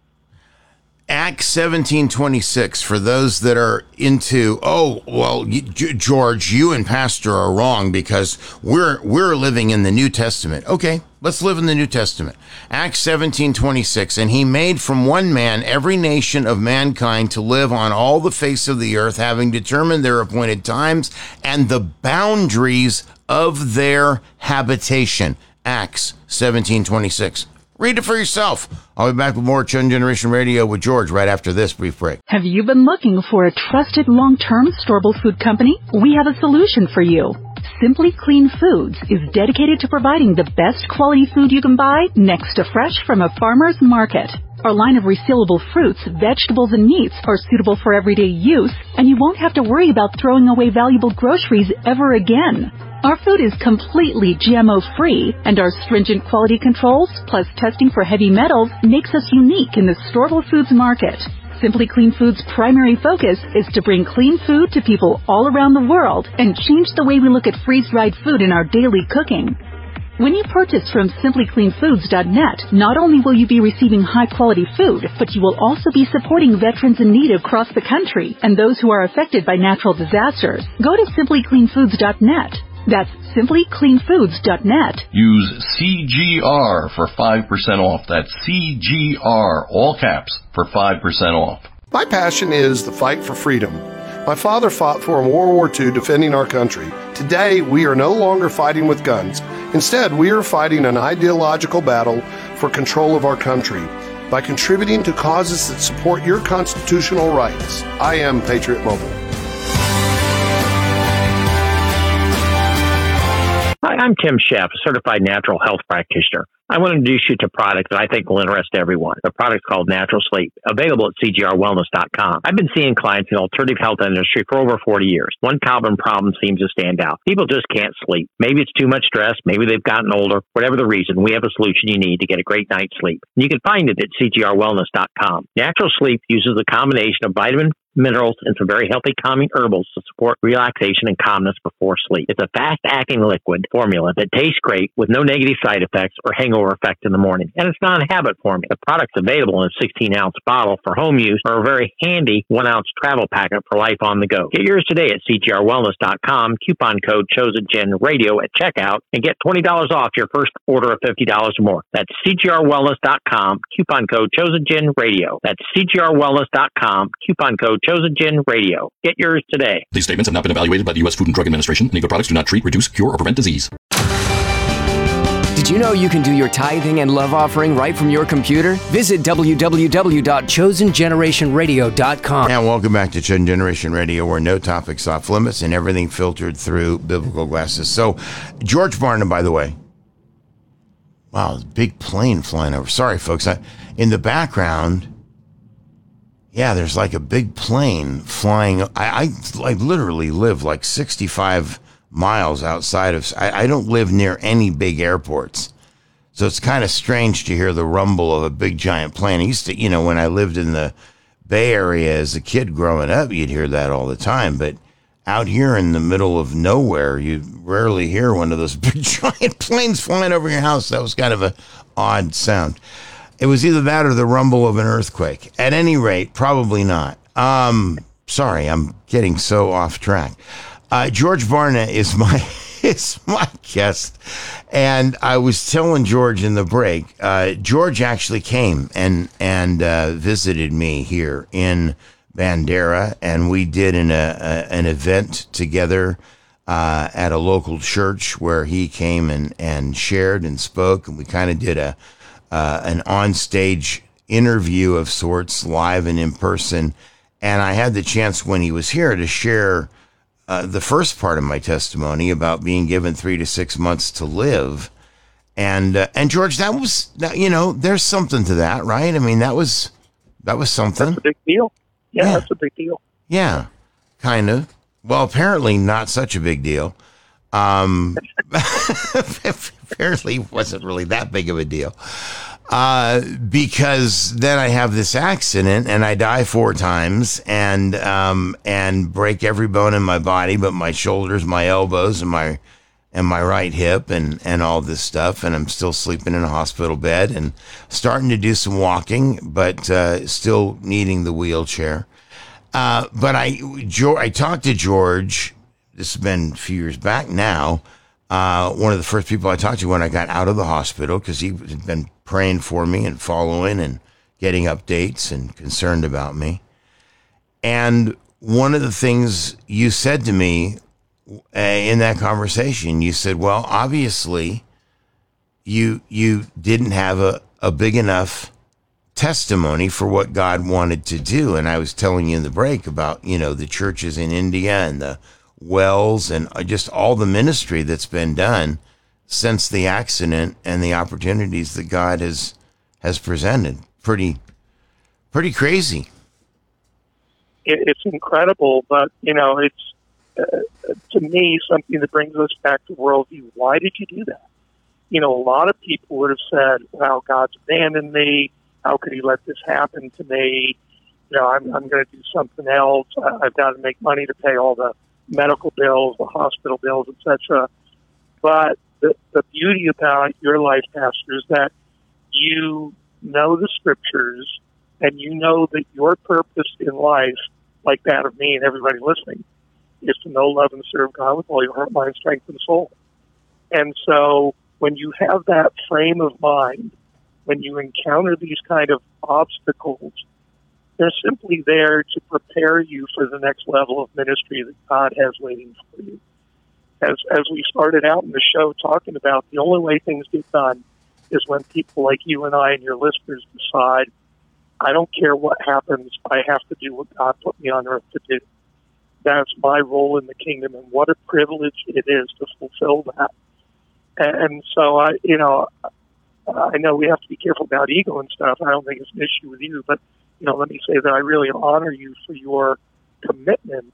Acts seventeen twenty-six, for those that are into, oh, well, you, George, you and Pastor are wrong because we're we're living in the New Testament. Okay, let's live in the New Testament. Acts seventeen twenty-six, and he made from one man every nation of mankind to live on all the face of the earth, having determined their appointed times and the boundaries of their habitation. Acts seventeen twenty-six. Read it for yourself. I'll be back with more Chosen Generation Radio with George right after this brief break. Have you been looking for a trusted long-term storable food company? We have a solution for you. Simply Clean Foods is dedicated to providing the best quality food you can buy next to fresh from a farmer's market. Our line of resealable fruits, vegetables, and meats are suitable for everyday use, and you won't have to worry about throwing away valuable groceries ever again. Our food is completely G M O-free, and our stringent quality controls, plus testing for heavy metals, makes us unique in the storable foods market. Simply Clean Foods' primary focus is to bring clean food to people all around the world and change the way we look at freeze-dried food in our daily cooking. When you purchase from simply clean foods dot net, not only will you be receiving high-quality food, but you will also be supporting veterans in need across the country and those who are affected by natural disasters. Go to simply clean foods dot net. That's simply clean foods dot net. Use C G R for five percent off. That's C G R, all caps, for five percent off. My passion is the fight for freedom. My father fought for in World War Two defending our country. Today, we are no longer fighting with guns. Instead, we are fighting an ideological battle for control of our country by contributing to causes that support your constitutional rights. I am Patriot Mobile. Hi, I'm Tim Sheff, a certified natural health practitioner. I want to introduce you to a product that I think will interest everyone. The product's called Natural Sleep, available at C G R wellness dot com. I've been seeing clients in the alternative health industry for over forty years. One common problem seems to stand out. People just can't sleep. Maybe it's too much stress. Maybe they've gotten older. Whatever the reason, we have a solution you need to get a great night's sleep. And you can find it at C G R wellness dot com. Natural Sleep uses a combination of vitamin, minerals, and some very healthy calming herbals to support relaxation and calmness before sleep. It's a fast-acting liquid formula that tastes great with no negative side effects or hangover effect in the morning. And it's not a habit formula. The product's available in a sixteen ounce bottle for home use or a very handy one ounce travel packet for life on the go. Get yours today at C G R wellness dot com, coupon code ChosenGenRadio at checkout, and get twenty dollars off your first order of fifty dollars or more. That's C G R wellness dot com, coupon code ChosenGenRadio. That's C G R wellness dot com, coupon code ChosenGenRadio. Get yours today. These statements have not been evaluated by the U S Food and Drug Administration. Any of the products do not treat, reduce, cure, or prevent disease. Did Did you know you can do your tithing and love offering right from your computer? Visit w w w dot chosen generation radio dot com. And welcome back to Chosen Generation Radio, where no topics off limits and everything filtered through biblical glasses. So, George Barna, by the way. Wow, big plane flying over. Sorry, folks. I, in the background, yeah, there's like a big plane flying. I, I, I literally live like sixty-five miles outside of, I, I don't live near any big airports. So it's kind of strange to hear the rumble of a big giant plane. I used to, you know, when I lived in the Bay Area as a kid growing up, you'd hear that all the time. But out here in the middle of nowhere, you rarely hear one of those big giant planes flying over your house. That was kind of an odd sound. It was either that or the rumble of an earthquake. At any rate, probably not. Um, sorry, I'm getting so off track. Uh, George Barna is my is my guest, and I was telling George in the break. Uh, George actually came and and uh, visited me here in Bandera, and we did an a, a, an event together uh, at a local church where he came and and shared and spoke, and we kind of did a uh, an on-stage interview of sorts, live and in person. And I had the chance when he was here to share Uh, the first part of my testimony about being given three to six months to live. And, uh, and George, that was, you know, there's something to that, right? I mean, that was, that was something. That's a big deal. Yeah, yeah. That's a big deal. Yeah, kind of. Well, apparently not such a big deal. Um, apparently wasn't really that big of a deal. Uh, because then I have this accident and I die four times and, um, and break every bone in my body, but my shoulders, my elbows, and my, and my right hip and, and all this stuff. And I'm still sleeping in a hospital bed and starting to do some walking, but, uh, still needing the wheelchair. Uh, but I, George, I talked to George, this has been a few years back now. Uh, one of the first people I talked to when I got out of the hospital, because he had been praying for me and following and getting updates and concerned about me. And one of the things you said to me uh, in that conversation, you said, well, obviously you, you didn't have a, a big enough testimony for what God wanted to do. And I was telling you in the break about, you know, the churches in India and the wells and just all the ministry that's been done since the accident and the opportunities that God has has presented. Pretty, pretty crazy. It, it's incredible, but, you know, it's, uh, to me, something that brings us back to worldview. Why did you do that? You know, a lot of people would have said, wow, God's abandoned me. How could he let this happen to me? You know, I'm, I'm going to do something else. I've got to make money to pay all the medical bills, the hospital bills, et cetera. But the, the beauty about your life, Pastor, is that you know the scriptures and you know that your purpose in life, like that of me and everybody listening, is to know, love, and serve God with all your heart, mind, strength, and soul. And so when you have that frame of mind, when you encounter these kind of obstacles, they're simply there to prepare you for the next level of ministry that God has waiting for you. As as we started out in the show talking about, the only way things get done is when people like you and I and your listeners decide, I don't care what happens, I have to do what God put me on earth to do. That's my role in the kingdom, and what a privilege it is to fulfill that. And so, I, you know, I know we have to be careful about ego and stuff. I don't think it's an issue with you, but you know, let me say that I really honor you for your commitment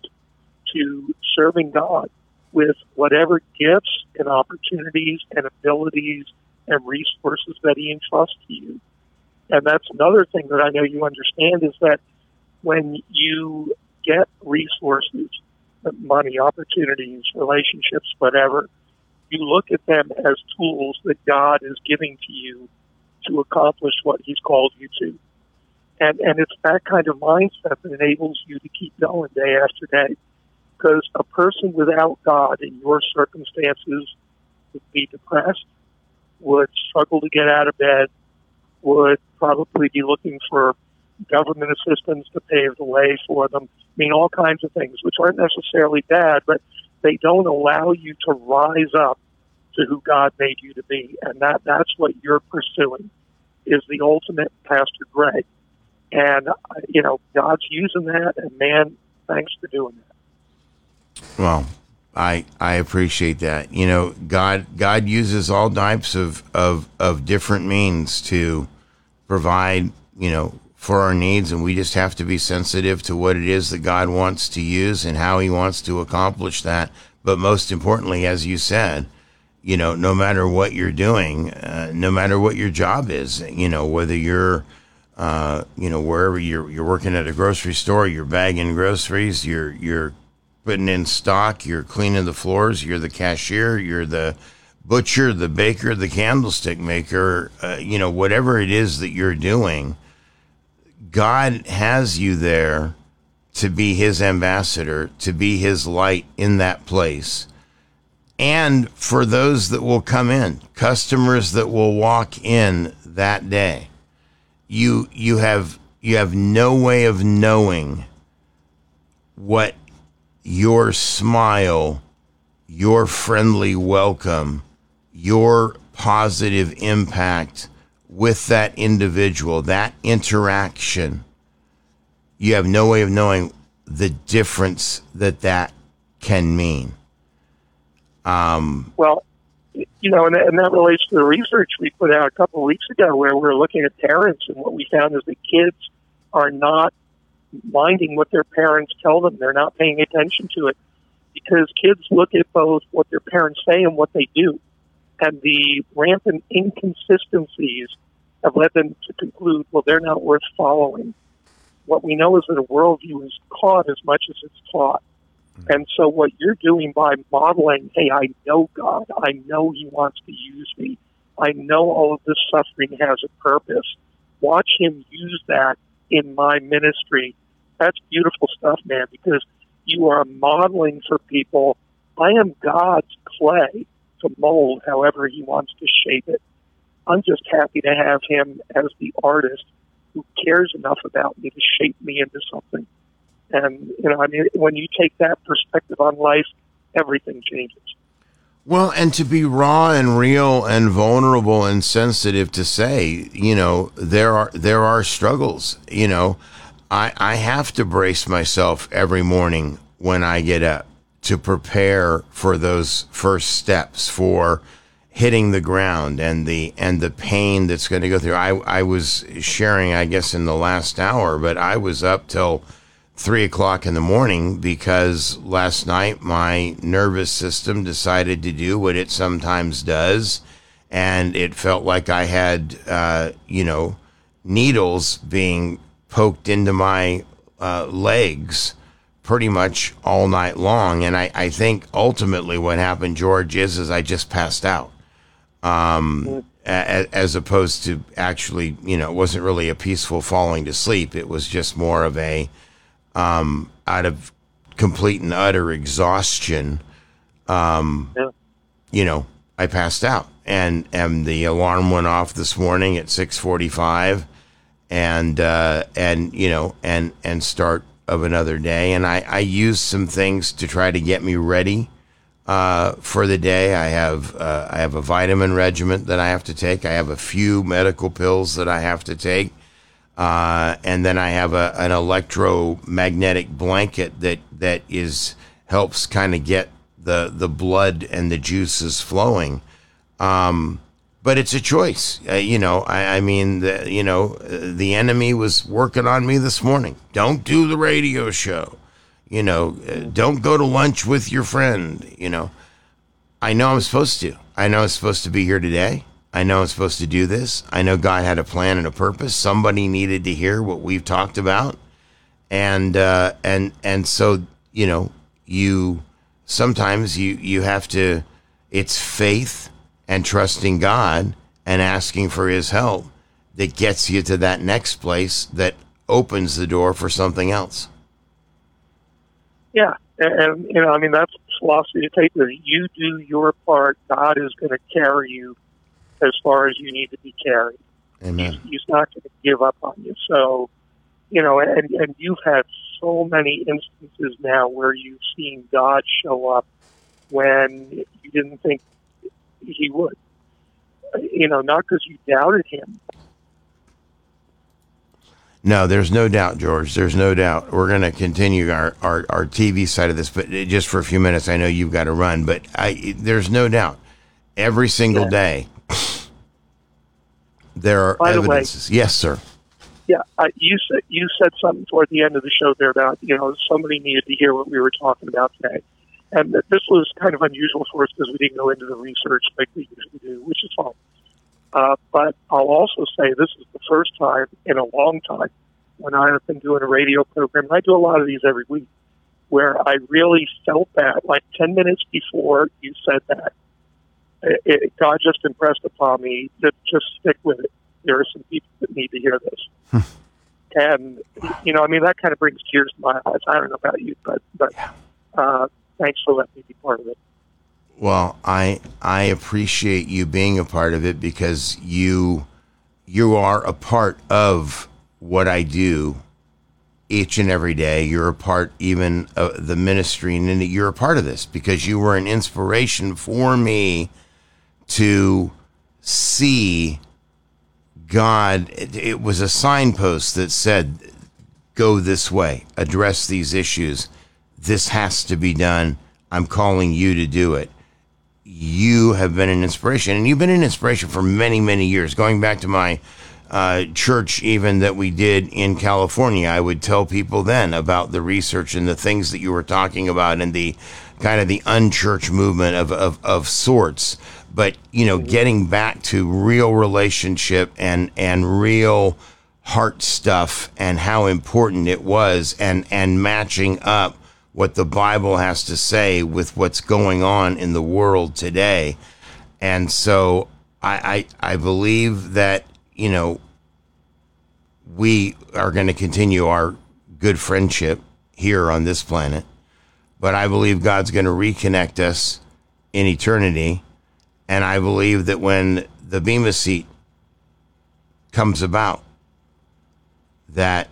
to serving God with whatever gifts and opportunities and abilities and resources that he entrusts to you. And that's another thing that I know you understand, is that when you get resources, money, opportunities, relationships, whatever, you look at them as tools that God is giving to you to accomplish what he's called you to. And, and it's that kind of mindset that enables you to keep going day after day. Because a person without God in your circumstances would be depressed, would struggle to get out of bed, would probably be looking for government assistance to pave the way for them. I mean, all kinds of things, which aren't necessarily bad, but they don't allow you to rise up to who God made you to be. And that, that's what you're pursuing, is the ultimate Pastor Greg. And, uh, you know, God's using that, and man, thanks for doing that. Well, I I appreciate that. You know, God God uses all types of, of, of different means to provide, you know, for our needs, and we just have to be sensitive to what it is that God wants to use and how he wants to accomplish that. But most importantly, as you said, you know, no matter what you're doing, uh, no matter what your job is, you know, whether you're, uh, you know, wherever you're, you're working at a grocery store, you're bagging groceries, you're, you're putting in stock, you're cleaning the floors, you're the cashier, you're the butcher, the baker, the candlestick maker, uh, you know, whatever it is that you're doing, God has you there to be his ambassador, to be his light in that place. And for those that will come in, customers that will walk in that day, you you have you have no way of knowing what your smile, your friendly welcome, your positive impact with that individual, that interaction, you have no way of knowing the difference that that can mean. Um, well, you know, and, and that relates to the research we put out a couple of weeks ago, where we're looking at parents, and what we found is that kids are not minding what their parents tell them. They're not paying attention to it, because kids look at both what their parents say and what they do. And the rampant inconsistencies have led them to conclude, well, they're not worth following. What we know is that a worldview is caught as much as it's taught. And so what you're doing by modeling, hey, I know God, I know he wants to use me, I know all of this suffering has a purpose, watch him use that in my ministry. That's beautiful stuff, man, because you are modeling for people, I am God's clay to mold however he wants to shape it. I'm just happy to have him as the artist who cares enough about me to shape me into something. And, you know, I mean, when you take that perspective on life, everything changes. Well, and to be raw and real and vulnerable and sensitive to say, you know, there are there are struggles. You know, I, I have to brace myself every morning when I get up to prepare for those first steps, for hitting the ground and the and the pain that's going to go through. I, I was sharing, I guess, in the last hour, but I was up till three o'clock in the morning because last night my nervous system decided to do what it sometimes does, and it felt like I had, uh, you know, needles being poked into my uh, legs pretty much all night long. And I, I think ultimately what happened, George, is, is I just passed out. Um, a, as opposed to actually, you know, it wasn't really a peaceful falling to sleep. It was just more of a, um, out of complete and utter exhaustion, um, yeah. you know, I passed out, and, and the alarm went off this morning at six forty-five, and, uh, and, you know, and, and start of another day. And I, I used some things to try to get me ready uh, for the day. I have, uh, I have a vitamin regimen that I have to take. I have a few medical pills that I have to take. Uh, and then I have a, an electromagnetic blanket that, that is, helps kind of get the, the blood and the juices flowing. Um, but it's a choice. Uh, you know, I, I mean, the, you know, uh, the enemy was working on me this morning. Don't do the radio show. You know, uh, don't go to lunch with your friend. You know, I know I'm supposed to. I know I'm supposed to be here today. I know I'm supposed to do this. I know God had a plan and a purpose. Somebody needed to hear what we've talked about. And, uh, and, and so, you know, you, sometimes you, you have to, it's faith and trusting God and asking for his help that gets you to that next place that opens the door for something else. Yeah. And, and you know, I mean, that's philosophy to take with you. Do your part. God is going to carry you as far as you need to be carried. Amen. He's, he's not going to give up on you. So, you know, and, and you've had so many instances now where you've seen God show up when you didn't think he would. You know, not because you doubted him. No, there's no doubt, George. There's no doubt. We're going to continue our, our, our T V side of this, but just for a few minutes. I know you've got to run, but I there's no doubt. Every single yeah. day, there are By evidences. The way, yes, sir. Yeah, uh, you said you said something toward the end of the show there about, you know, somebody needed to hear what we were talking about today. And th- this was kind of unusual for us because we didn't go into the research like we usually do, which is fine. Uh, but I'll also say this is the first time in a long time when I have been doing a radio program, and I do a lot of these every week, where I really felt that, like ten minutes before you said that, it, it, God just impressed upon me to just stick with it. There are some people that need to hear this. And, you know, I mean, that kind of brings tears to my eyes. I don't know about you, but, but uh, thanks for letting me be part of it. Well, I I appreciate you being a part of it because you you are a part of what I do each and every day. You're a part even of the ministry, and you're a part of this because you were an inspiration for me to see God. It, it was a signpost that said, go this way, address these issues. This has to be done. I'm calling you to do it. You have been an inspiration, and you've been an inspiration for many, many years. Going back to my uh, church, even that we did in California, I would tell people then about the research and the things that you were talking about and the kind of the unchurched movement of, of, of sorts. But, you know, getting back to real relationship and, and real heart stuff and how important it was, and, and matching up what the Bible has to say with what's going on in the world today. And so I, I, I believe that, you know, we are going to continue our good friendship here on this planet, but I believe God's going to reconnect us in eternity. And I believe that when the Bema seat comes about, that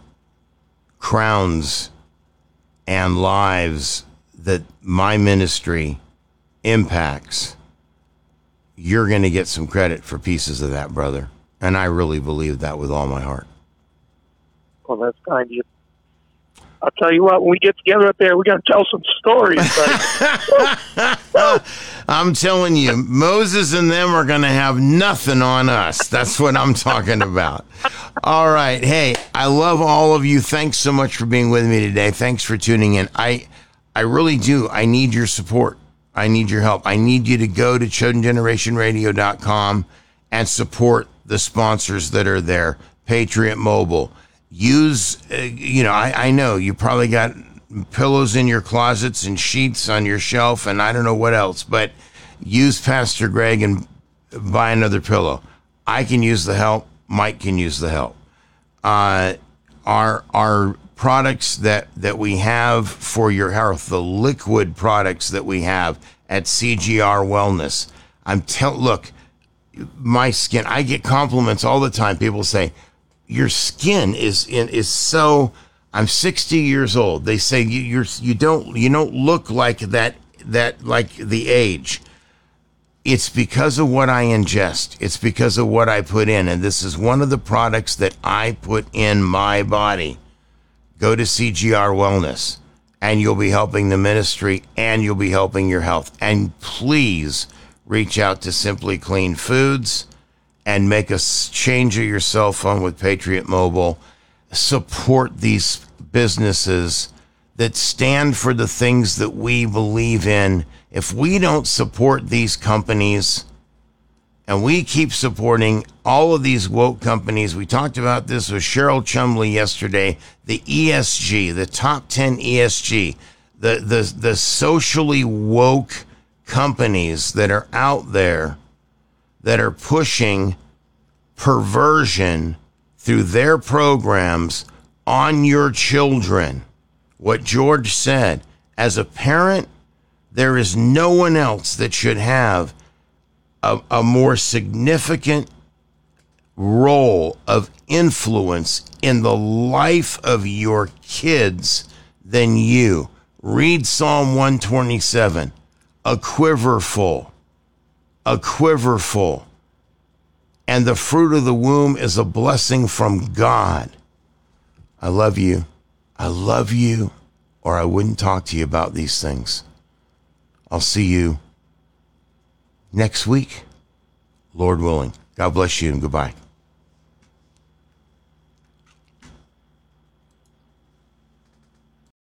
crowns and lives that my ministry impacts, you're going to get some credit for pieces of that, brother. And I really believe that with all my heart. Well, that's kind of you. I'll tell you what, when we get together up there, we got to tell some stories, buddy. I'm telling you, Moses and them are going to have nothing on us. That's what I'm talking about. All right. Hey, I love all of you. Thanks so much for being with me today. Thanks for tuning in. I I really do. I need your support. I need your help. I need you to go to chosen generation radio dot com and support the sponsors that are there. Patriot Mobile. Use, uh, you know, I, I know you probably got pillows in your closets and sheets on your shelf and I don't know what else, but use Pastor Greg and buy another pillow. I can use the help. Mike can use the help. Uh, our, our products that, that we have for your health, the liquid products that we have at C G R Wellness. I'm tell, look, my skin, I get compliments all the time. People say, your skin is in, is so, I'm sixty years old. They say you you're, you don't you don't look like that that like the age. It's because of what I ingest. It's because of what I put in, and this is one of the products that I put in my body. Go to C G R Wellness, and you'll be helping the ministry, and you'll be helping your health. And please reach out to Simply Clean Foods and make a change of your cell phone with Patriot Mobile. Support these businesses that stand for the things that we believe in. If we don't support these companies and we keep supporting all of these woke companies, we talked about this with Cheryl Chumley yesterday, the E S G, the top ten E S G, the, the, the socially woke companies that are out there that are pushing perversion through their programs on your children. What George said, as a parent, there is no one else that should have a, a more significant role of influence in the life of your kids than you. Read Psalm one twenty-seven, a quiver full a quiver full. And the fruit of the womb is a blessing from God. I love you. I love you, or I wouldn't talk to you about these things. I'll see you next week, Lord willing. God bless you and goodbye.